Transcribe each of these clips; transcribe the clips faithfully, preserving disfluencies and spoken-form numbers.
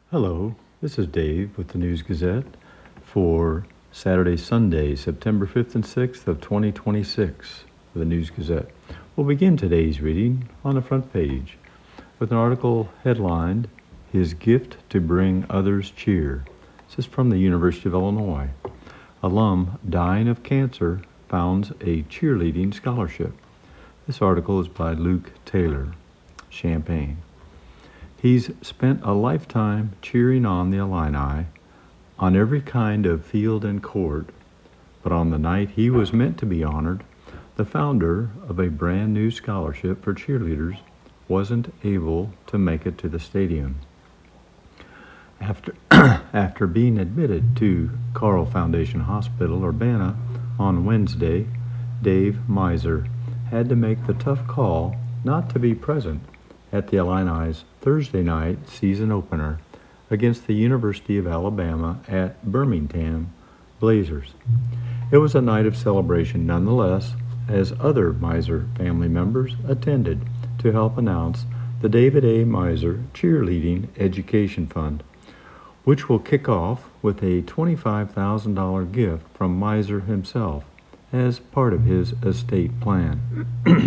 Hello, this is Dave with the News Gazette for Saturday, Sunday, September fifth and sixth of twenty twenty-six for the News Gazette. We'll begin today's reading on the front page with an article headlined, His Gift to Bring Others Cheer. This is from the University of Illinois. Alum dying of cancer founds a cheerleading scholarship. This article is by Luke Taylor, Champaign. He's spent a lifetime cheering on the Illini on every kind of field and court, but on the night he was meant to be honored, the founder of a brand new scholarship for cheerleaders wasn't able to make it to the stadium. After, after being admitted to Carle Foundation Hospital, Urbana, on Wednesday, Dave Miser had to make the tough call not to be present at the Illini's Thursday night season opener against the University of Alabama at Birmingham Blazers. It was a night of celebration nonetheless, as other Miser family members attended to help announce the David A. Miser Cheerleading Education Fund, which will kick off with a twenty-five thousand dollars gift from Miser himself as part of his estate plan.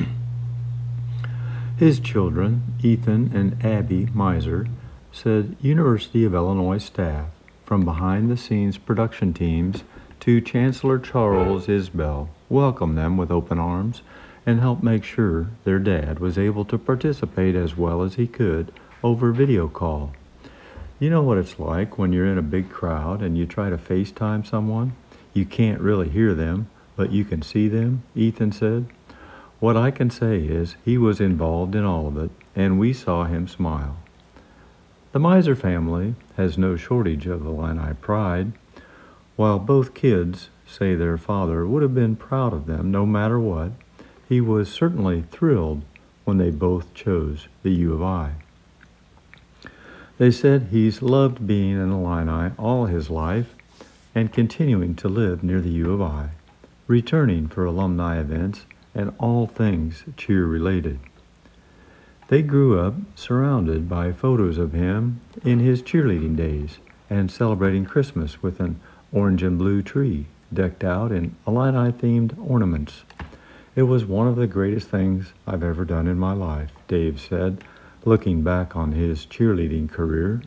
His children, Ethan and Abby Miser, said University of Illinois staff, from behind-the-scenes production teams to Chancellor Charles Isbell, welcomed them with open arms and helped make sure their dad was able to participate as well as he could over video call. You know what it's like when you're in a big crowd and you try to FaceTime someone? You can't really hear them, but you can see them, Ethan said. What I can say is he was involved in all of it, and we saw him smile. The Miser family has no shortage of Illini pride. While both kids say their father would have been proud of them no matter what, he was certainly thrilled when they both chose the U of I. They said he's loved being an Illini all his life and continuing to live near the U of I, returning for alumni events and all things cheer-related. They grew up surrounded by photos of him in his cheerleading days and celebrating Christmas with an orange and blue tree decked out in Illini-themed ornaments. It was one of the greatest things I've ever done in my life, Dave said, looking back on his cheerleading career.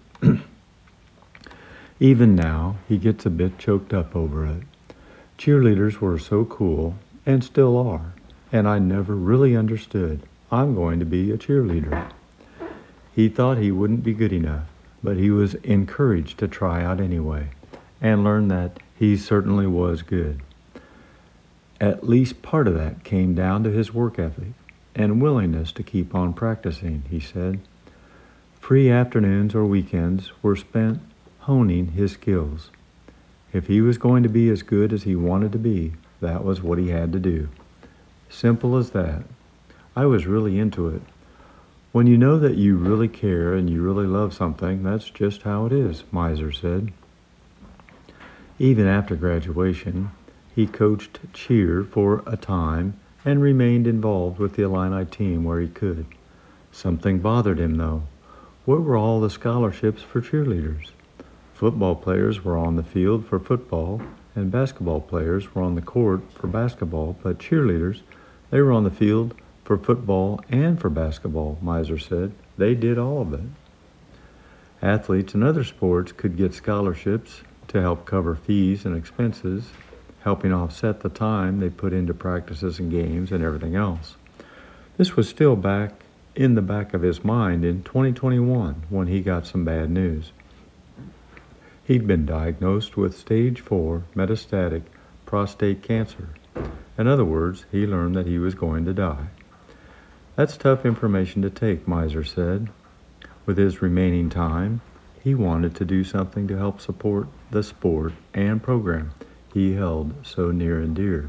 Even now, he gets a bit choked up over it. Cheerleaders were so cool, and still are, and I never really understood I'm going to be a cheerleader. He thought he wouldn't be good enough, but he was encouraged to try out anyway, and learned that he certainly was good. At least part of that came down to his work ethic and willingness to keep on practicing, he said. Free afternoons or weekends were spent honing his skills. If he was going to be as good as he wanted to be, that was what he had to do. Simple as that. I was really into it. When you know that you really care and you really love something, that's just how it is, Miser said. Even after graduation, he coached cheer for a time and remained involved with the Illini team where he could. Something bothered him, though. Where were all the scholarships for cheerleaders? Football players were on the field for football, and basketball players were on the court for basketball, but cheerleaders, they were on the field for football and for basketball, Miser said. They did all of it. Athletes in other sports could get scholarships to help cover fees and expenses, helping offset the time they put into practices and games and everything else. This was still back in the back of his mind in twenty twenty-one when he got some bad news. He'd been diagnosed with stage four metastatic prostate cancer. In other words, he learned that he was going to die. That's tough information to take, Miser said. With his remaining time, he wanted to do something to help support the sport and program he held so near and dear.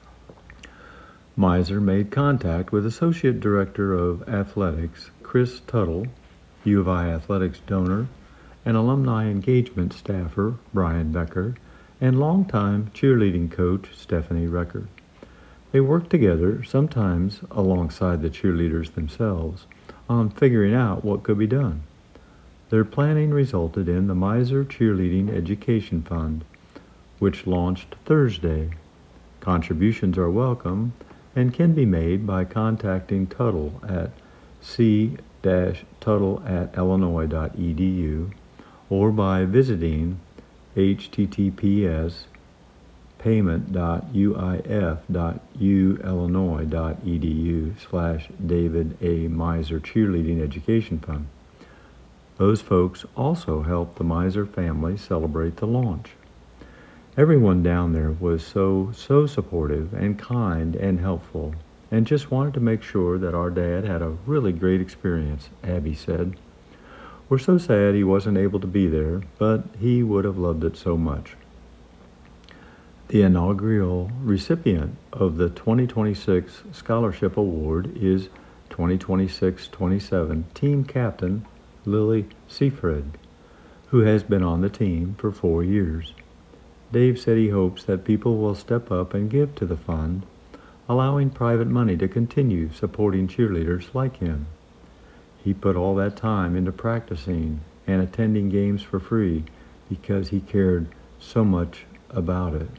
Miser made contact with Associate Director of Athletics Chris Tuttle, U of I Athletics donor, and alumni engagement staffer Brian Becker, and longtime cheerleading coach Stephanie Record. They worked together, sometimes alongside the cheerleaders themselves, on figuring out what could be done. Their planning resulted in the Miser Cheerleading Education Fund, which launched Thursday. Contributions are welcome and can be made by contacting Tuttle at c-tuttle at illinois dot e d u or by visiting https payment dot u i f dot u illinois dot e d u slash David A. Miser Cheerleading Education Fund. Those folks also helped the Miser family celebrate the launch. Everyone down there was so, so supportive and kind and helpful, and just wanted to make sure that our dad had a really great experience, Abby said. We're so sad he wasn't able to be there, but he would have loved it so much. The inaugural recipient of the twenty twenty-six Scholarship Award is twenty twenty-six twenty-seven team captain Lily Seafred, who has been on the team for four years. Dave said he hopes that people will step up and give to the fund, allowing private money to continue supporting cheerleaders like him. He put all that time into practicing and attending games for free because he cared so much about it.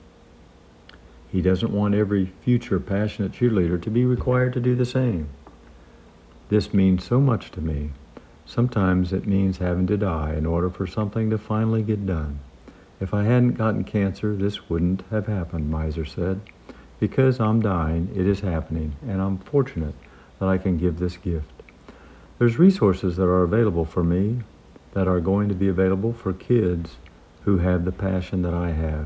He doesn't want every future passionate cheerleader to be required to do the same. This means so much to me. Sometimes it means having to die in order for something to finally get done. If I hadn't gotten cancer, this wouldn't have happened, Miser said. Because I'm dying, it is happening, and I'm fortunate that I can give this gift. There's resources that are available for me that are going to be available for kids who have the passion that I have.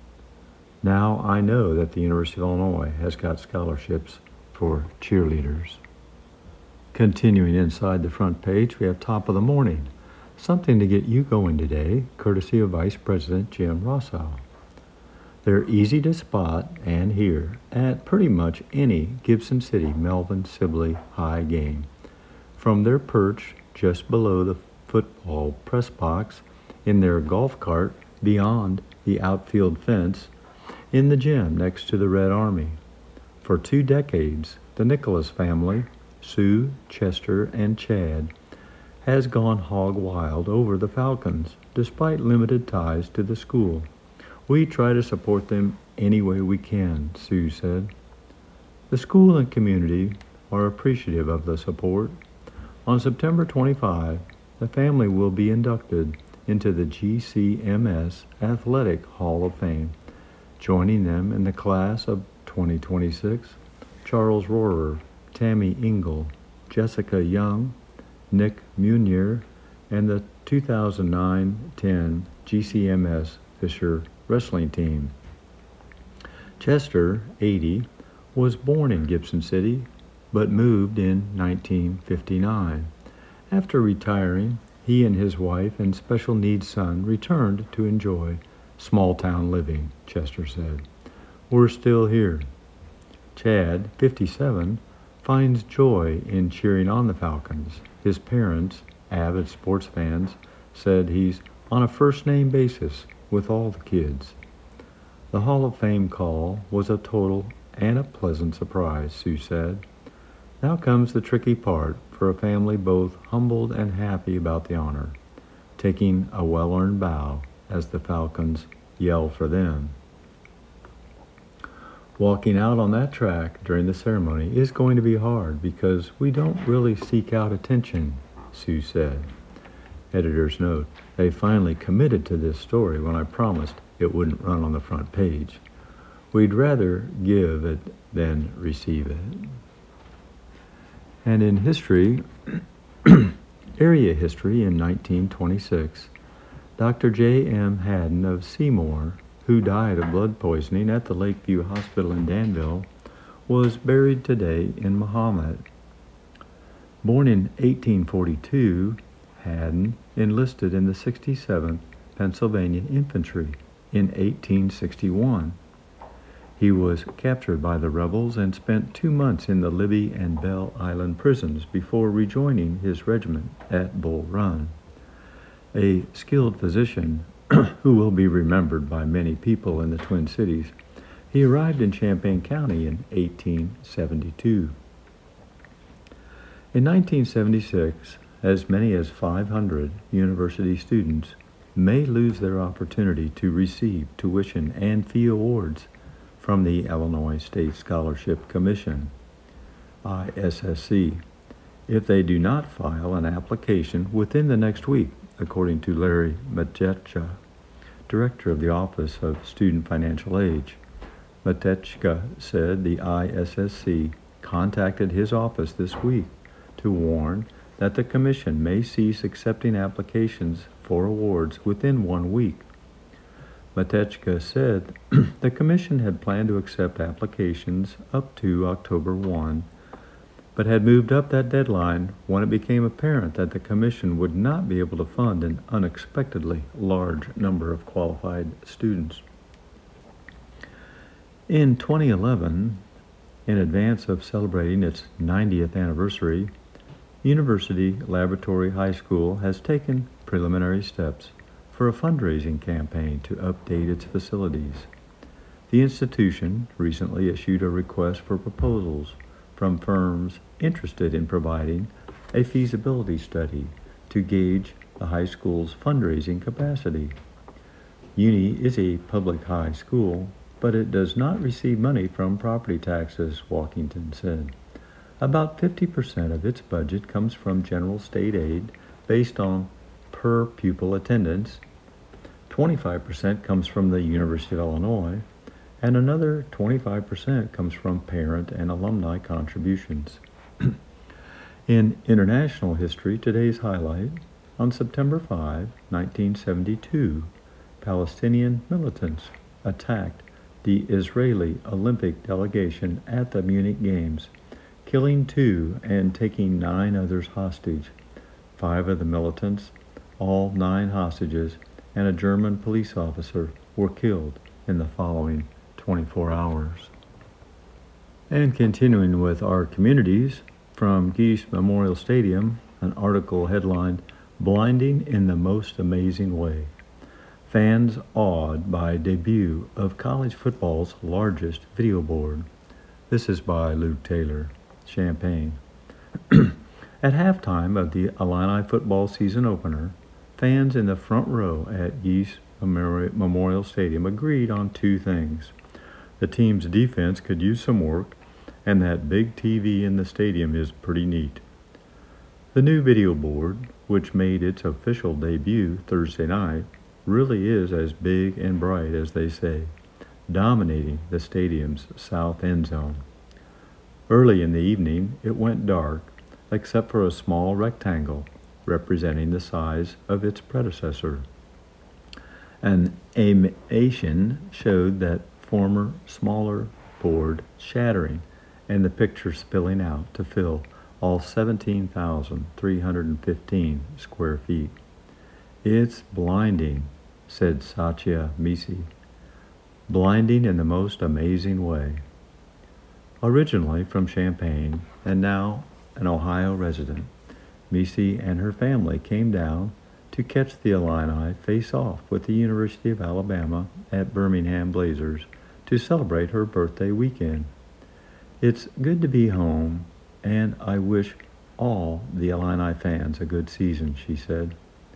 Now I know that the University of Illinois has got scholarships for cheerleaders. Continuing inside the front page, we have Top of the Morning. Something to get you going today, courtesy of Vice President Jim Rossow. They're easy to spot and hear at pretty much any Gibson City Melvin Sibley High game. From their perch just below the football press box, in their golf cart beyond the outfield fence, in the gym next to the Red Army. For two decades, the Nicholas family, Sue, Chester, and Chad, has gone hog wild over the Falcons, despite limited ties to the school. We try to support them any way we can, Sue said. The school and community are appreciative of the support. On September twenty-fifth, the family will be inducted into the G C M S Athletic Hall of Fame. Joining them in the class of twenty twenty-six, Charles Rohrer, Tammy Engel, Jessica Young, Nick Munier, and the two thousand nine ten G C M S Fisher wrestling team. Chester, eighty, was born in Gibson City, but moved in nineteen fifty-nine. After retiring, he and his wife and special needs son returned to enjoy small-town living, Chester said. We're still here. Chad, fifty-seven, finds joy in cheering on the Falcons. His parents, avid sports fans, said he's on a first-name basis with all the kids. The Hall of Fame call was a total and a pleasant surprise, Sue said. Now comes the tricky part for a family both humbled and happy about the honor, taking a well-earned bow as the Falcons yell for them. Walking out on that track during the ceremony is going to be hard because we don't really seek out attention, Sue said. Editor's note, they finally committed to this story when I promised it wouldn't run on the front page. We'd rather give it than receive it. And in history, area history in nineteen twenty-six, Doctor J M Haddon of Seymour, who died of blood poisoning at the Lakeview Hospital in Danville, was buried today in Mahomet. Born in eighteen forty-two, Haddon enlisted in the sixty-seventh Pennsylvania Infantry in eighteen sixty-one. He was captured by the rebels and spent two months in the Libby and Belle Island prisons before rejoining his regiment at Bull Run. A skilled physician who will be remembered by many people in the Twin Cities, he arrived in Champaign County in eighteen seventy-two. In nineteen seventy-six, as many as five hundred university students may lose their opportunity to receive tuition and fee awards from the Illinois State Scholarship Commission, I S S C, if they do not file an application within the next week, according to Larry Matechka, director of the Office of Student Financial Aid. Matechka said the I S S C contacted his office this week to warn that the commission may cease accepting applications for awards within one week. Matechka said the commission had planned to accept applications up to October first, but had moved up that deadline when it became apparent that the commission would not be able to fund an unexpectedly large number of qualified students. In twenty eleven, in advance of celebrating its ninetieth anniversary, University Laboratory High School has taken preliminary steps for a fundraising campaign to update its facilities. The institution recently issued a request for proposals from firms interested in providing a feasibility study to gauge the high school's fundraising capacity. Uni is a public high school, but it does not receive money from property taxes, Walkington said. About fifty percent of its budget comes from general state aid based on per pupil attendance, twenty-five percent comes from the University of Illinois, and another twenty-five percent comes from parent and alumni contributions. In international history, today's highlight: on September fifth, nineteen seventy-two, Palestinian militants attacked the Israeli Olympic delegation at the Munich Games, killing two and taking nine others hostage. Five of the militants, all nine hostages, and a German police officer were killed in the following twenty-four hours. And continuing with our communities, from Geese Memorial Stadium, an article headlined, "Blinding in the Most Amazing Way. Fans awed by debut of college football's largest video board." This is by Luke Taylor, Champaign. At halftime of the Illini football season opener, fans in the front row at Geese Memorial Stadium agreed on two things: the team's defense could use some work, and that big T V in the stadium is pretty neat. The new video board, which made its official debut Thursday night, really is as big and bright as they say, dominating the stadium's south end zone. Early in the evening, it went dark, except for a small rectangle representing the size of its predecessor. An animation showed that former smaller board shattering and the picture spilling out to fill all seventeen thousand three hundred fifteen square feet. "It's blinding," said Satya Misi. "Blinding in the most amazing way." Originally from Champaign and now an Ohio resident, Misi and her family came down to catch the Illini face off with the University of Alabama at Birmingham Blazers to celebrate her birthday weekend. "It's good to be home, and I wish all the Illini fans a good season," she said.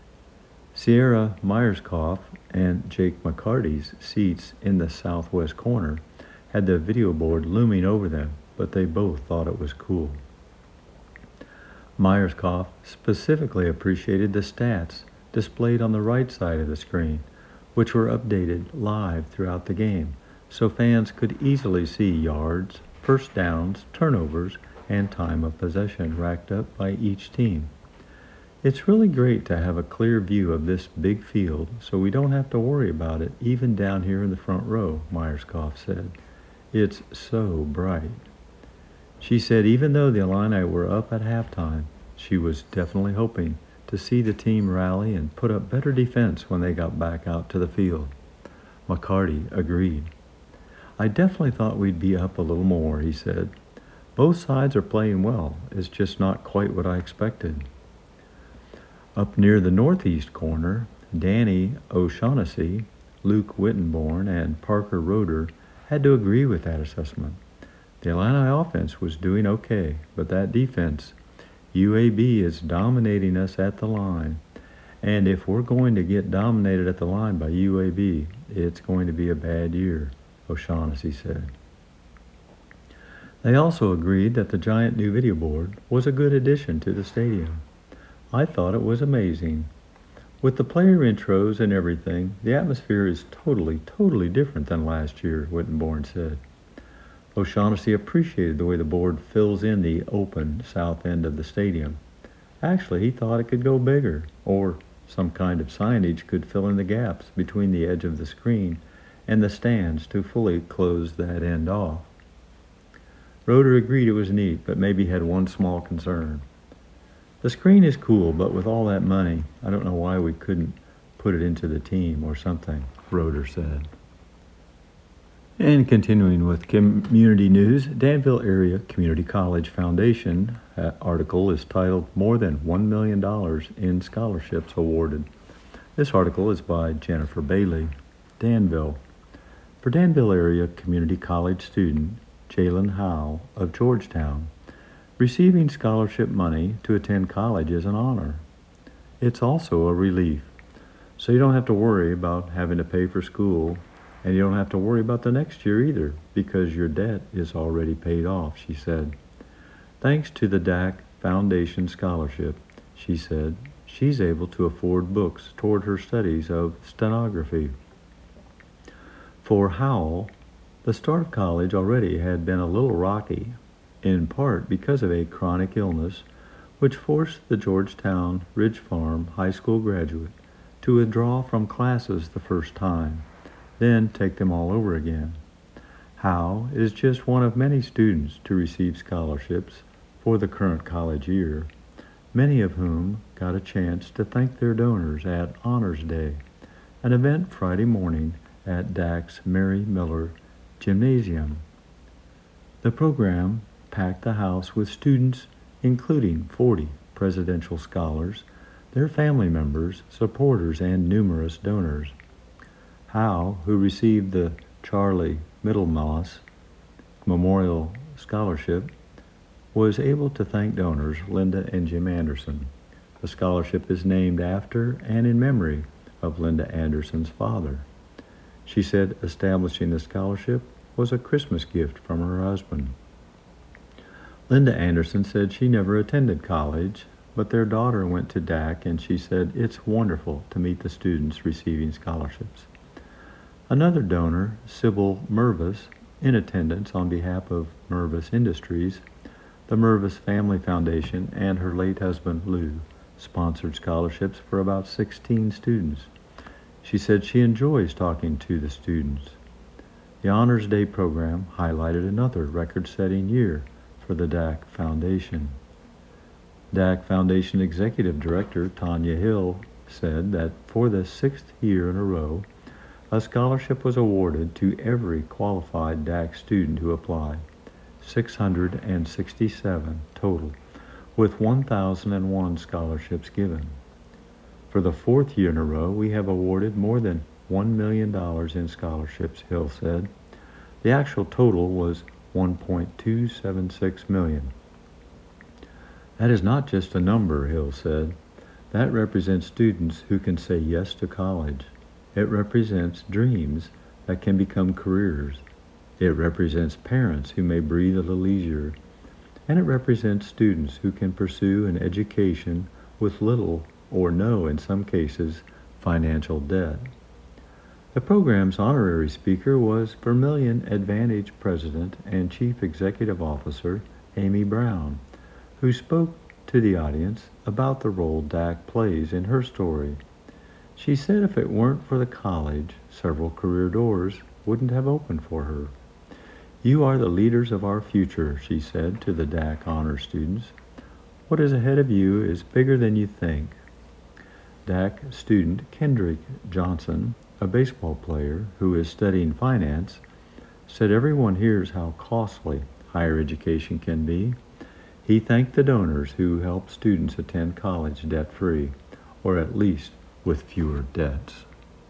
Sierra Myerscough and Jake McCarty's seats in the southwest corner had the video board looming over them, but they both thought it was cool. Myerscough specifically appreciated the stats displayed on the right side of the screen, which were updated live throughout the game, so fans could easily see yards, first downs, turnovers, and time of possession racked up by each team. "It's really great to have a clear view of this big field, so we don't have to worry about it even down here in the front row," Myerscough said. "It's so bright." She said even though the Illini were up at halftime, she was definitely hoping to see the team rally and put up better defense when they got back out to the field. McCarty agreed. "I definitely thought we'd be up a little more," he said. "Both sides are playing well. It's just not quite what I expected." Up near the northeast corner, Danny O'Shaughnessy, Luke Wittenborn, and Parker Roeder had to agree with that assessment. The Illini offense was doing okay, but that defense, U A B is dominating us at the line. And if we're going to get dominated at the line by U A B, it's going to be a bad year, O'Shaughnessy said. They also agreed that the giant new video board was a good addition to the stadium. I thought it was amazing. With the player intros and everything, the atmosphere is totally, totally different than last year, Wittenborn said. O'Shaughnessy appreciated the way the board fills in the open south end of the stadium. Actually, he thought it could go bigger, or some kind of signage could fill in the gaps between the edge of the screen and the stands to fully close that end off. Roeder agreed it was neat, but maybe had one small concern. The screen is cool, but with all that money, I don't know why we couldn't put it into the team or something, Roeder said. And continuing with community news, Danville Area Community College Foundation uh, article is titled More Than one million dollars in Scholarships Awarded. This article is by Jennifer Bailey. Danville. For Danville Area Community College student Jalen Howe of Georgetown, receiving scholarship money to attend college is an honor. It's also a relief, so you don't have to worry about having to pay for school. And you don't have to worry about the next year either, because your debt is already paid off, she said. Thanks to the D A C Foundation Scholarship, she said, she's able to afford books toward her studies of stenography. For Howell, the start of college already had been a little rocky, in part because of a chronic illness which forced the Georgetown Ridge Farm High School graduate to withdraw from classes the first time, then take them all over again. Howe is just one of many students to receive scholarships for the current college year, many of whom got a chance to thank their donors at Honors Day, an event Friday morning at D A C's Mary Miller Gymnasium. The program packed the house with students, including forty presidential scholars, their family members, supporters, and numerous donors. Howe, who received the Charlie Middlemoss Memorial Scholarship, was able to thank donors Linda and Jim Anderson. The scholarship is named after and in memory of Linda Anderson's father. She said establishing the scholarship was a Christmas gift from her husband. Linda Anderson said she never attended college, but their daughter went to D A C, and she said it's wonderful to meet the students receiving scholarships. Another donor, Sybil Mervis, in attendance on behalf of Mervis Industries, the Mervis Family Foundation, and her late husband, Lou, sponsored scholarships for about sixteen students. She said she enjoys talking to the students. The Honors Day program highlighted another record-setting year for the D A C Foundation. D A C Foundation Executive Director Tanya Hill said that for the sixth year in a row, a scholarship was awarded to every qualified D A C student who applied, six hundred sixty-seven total, with one thousand one scholarships given. For the fourth year in a row, we have awarded more than one million dollars in scholarships, Hill said. The actual total was one point two seven six million dollars. That is not just a number, Hill said. That represents students who can say yes to college. It represents dreams that can become careers. It represents parents who may breathe a little easier. And it represents students who can pursue an education with little or no, in some cases, financial debt. The program's honorary speaker was Vermilion Advantage President and Chief Executive Officer Amy Brown, who spoke to the audience about the role D A C plays in her story. She said if it weren't for the college, several career doors wouldn't have opened for her. You are the leaders of our future, she said to the D A C honor students. What is ahead of you is bigger than you think. D A C student Kendrick Johnson, a baseball player who is studying finance, said everyone hears how costly higher education can be. He thanked the donors who help students attend college debt-free, or at least with fewer debts.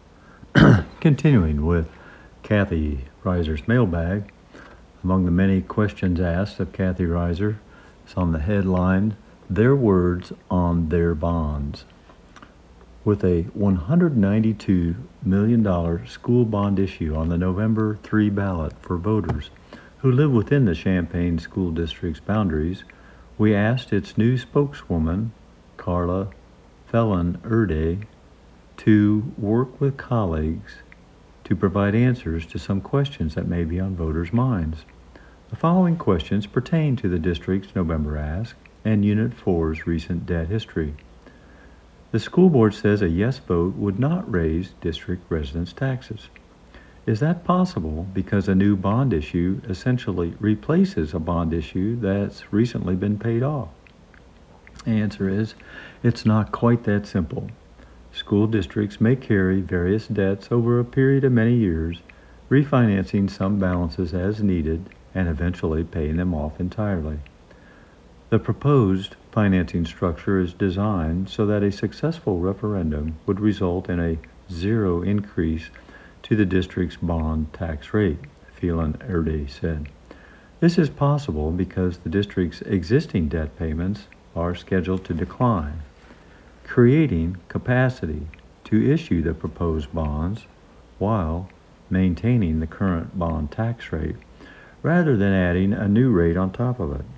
Continuing with Kathy Reiser's mailbag, among the many questions asked of Kathy Reiser is on the headline, their words on their bonds. With a one hundred ninety-two million dollars school bond issue on the November third ballot for voters who live within the Champaign School District's boundaries, we asked its new spokeswoman, Carla Phelan-Erde, to work with colleagues to provide answers to some questions that may be on voters' minds. The following questions pertain to the district's November ask and Unit four's recent debt history. The school board says a yes vote would not raise district residents' taxes. Is that possible because a new bond issue essentially replaces a bond issue that's recently been paid off? The answer is, it's not quite that simple. School districts may carry various debts over a period of many years, refinancing some balances as needed and eventually paying them off entirely. The proposed financing structure is designed so that a successful referendum would result in a zero increase to the district's bond tax rate, Phelan-Erde said. This is possible because the district's existing debt payments are scheduled to decline, creating capacity to issue the proposed bonds while maintaining the current bond tax rate, rather than adding a new rate on top of it.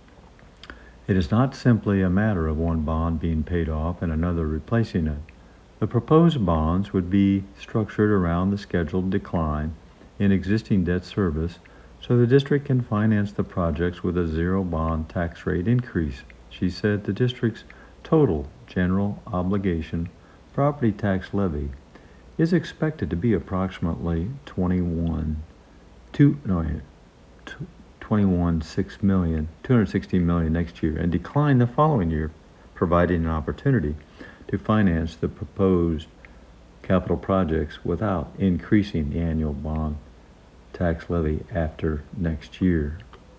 It is not simply a matter of one bond being paid off and another replacing it. The proposed bonds would be structured around the scheduled decline in existing debt service so the district can finance the projects with a zero bond tax rate increase. She said the district's total general obligation property tax levy is expected to be approximately twenty-one two no, twenty-one six million two hundred sixteen million next year and decline the following year, providing an opportunity to finance the proposed capital projects without increasing the annual bond tax levy after next year.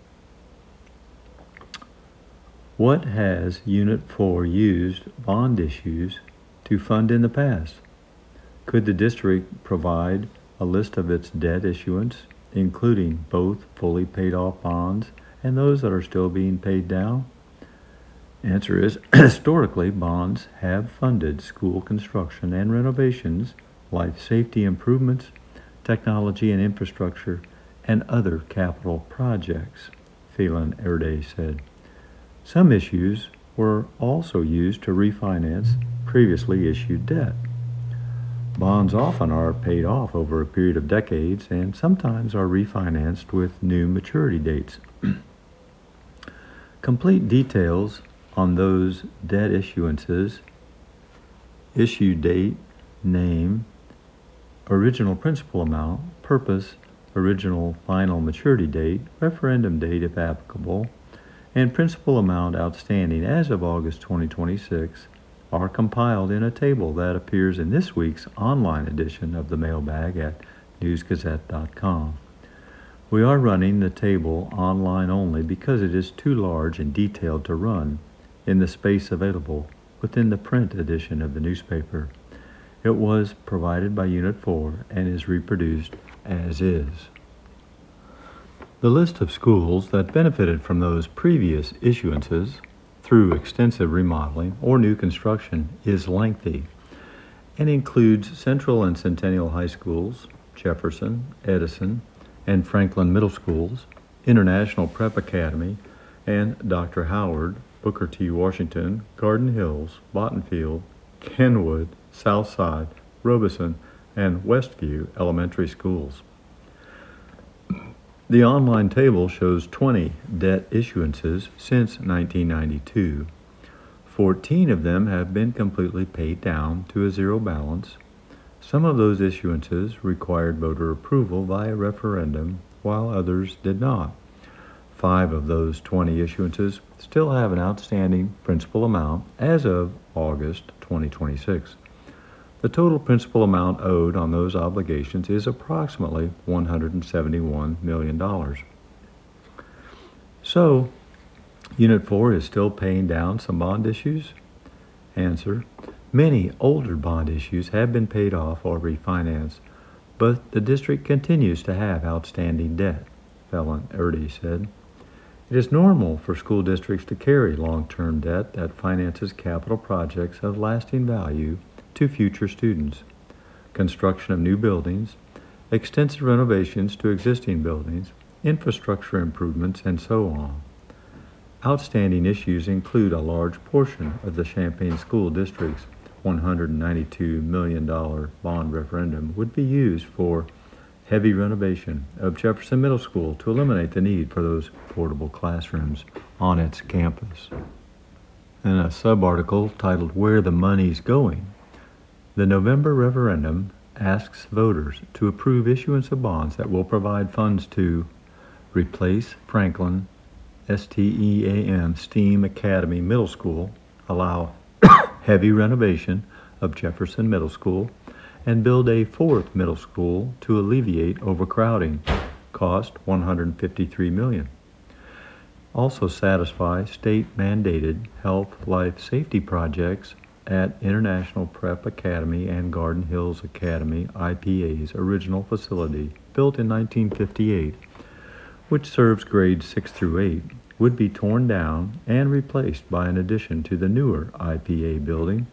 What has Unit four used bond issues to fund in the past? Could the district provide a list of its debt issuance, including both fully paid off bonds and those that are still being paid down? Answer is, historically, bonds have funded school construction and renovations, life safety improvements, technology and infrastructure, and other capital projects, Phelan-Erde said. Some issues were also used to refinance previously issued debt. Bonds often are paid off over a period of decades and sometimes are refinanced with new maturity dates. Complete details on those debt issuances, issue date, name, original principal amount, purpose, original final maturity date, referendum date if applicable, and principal amount outstanding as of August twenty twenty-six are compiled in a table that appears in this week's online edition of the Mailbag at news gazette dot com. We are running the table online only because it is too large and detailed to run in the space available within the print edition of the newspaper. It was provided by Unit four and is reproduced as is. The list of schools that benefited from those previous issuances through extensive remodeling or new construction is lengthy and includes Central and Centennial High Schools, Jefferson, Edison, and Franklin Middle Schools, International Prep Academy, and Doctor Howard, Booker T. Washington, Garden Hills, Bottenfield, Kenwood, Southside, Robeson, and Westview elementary schools. The online table shows twenty debt issuances since nineteen ninety-two. fourteen of them have been completely paid down to a zero balance. Some of those issuances required voter approval via referendum, while others did not. Five of those twenty issuances still have an outstanding principal amount as of August twenty twenty-six. The total principal amount owed on those obligations is approximately one hundred seventy-one million dollars. So, Unit four is still paying down some bond issues? Answer: many older bond issues have been paid off or refinanced, but the district continues to have outstanding debt, Phelan-Erde said. It is normal for school districts to carry long-term debt that finances capital projects of lasting value to future students. Construction of new buildings, extensive renovations to existing buildings, infrastructure improvements, and so on. Outstanding issues include a large portion of the Champaign School District's one hundred ninety-two million dollars bond referendum would be used for heavy renovation of Jefferson Middle School to eliminate the need for those portable classrooms on its campus. In a sub-article titled Where the Money's Going, the November referendum asks voters to approve issuance of bonds that will provide funds to replace Franklin S T E A M STEAM Academy Middle School, allow heavy renovation of Jefferson Middle School, and build a fourth middle school to alleviate overcrowding, cost one hundred fifty-three million dollars. Also satisfy state-mandated health life safety projects at International Prep Academy and Garden Hills Academy, I P A's original facility, built in nineteen fifty-eight, which serves grades six through eight, would be torn down and replaced by an addition to the newer I P A building.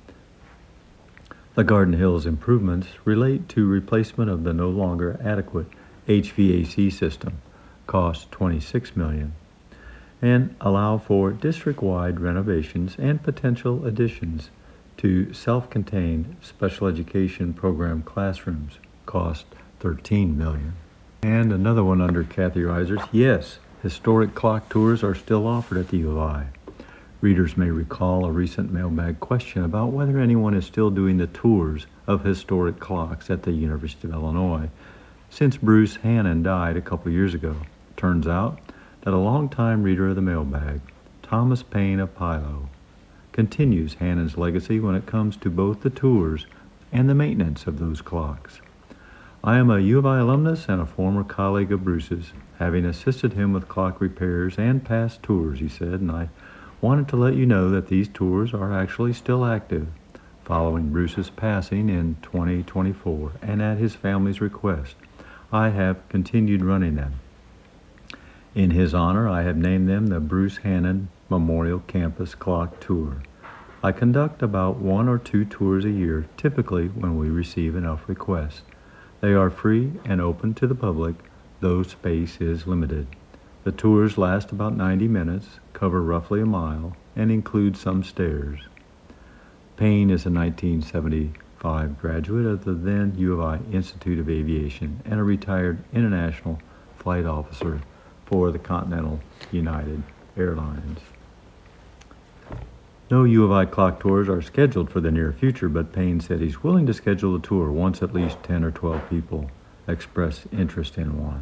The Garden Hills improvements relate to replacement of the no longer adequate H V A C system, cost twenty-six million dollars, and allow for district-wide renovations and potential additions to self-contained special education program classrooms, cost thirteen million dollars. And another one under Kathy Reiser's, yes, historic clock tours are still offered at the U of I. Readers may recall a recent mailbag question about whether anyone is still doing the tours of historic clocks at the University of Illinois since Bruce Hannon died a couple years ago. Turns out that a longtime reader of the mailbag, Thomas Payne of Pilo, continues Hannon's legacy when it comes to both the tours and the maintenance of those clocks. I am a U of I alumnus and a former colleague of Bruce's, having assisted him with clock repairs and past tours, he said, and I wanted to let you know that these tours are actually still active, following Bruce's passing in twenty twenty-four, and at his family's request, I have continued running them. In his honor, I have named them the Bruce Hannon Memorial Campus Clock Tour. I conduct about one or two tours a year, typically when we receive enough requests. They are free and open to the public, though space is limited. The tours last about ninety minutes, cover roughly a mile, and include some stairs. Payne is a nineteen seventy-five graduate of the then U of I Institute of Aviation and a retired international flight officer for the Continental United Airlines. No U of I clock tours are scheduled for the near future, but Payne said he's willing to schedule a tour once at least ten or twelve people express interest in one.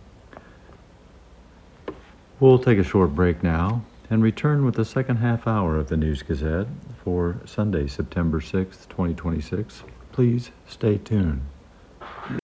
We'll take a short break now and return with the second half hour of the News Gazette for Sunday, September sixth, twenty twenty-six. Please stay tuned.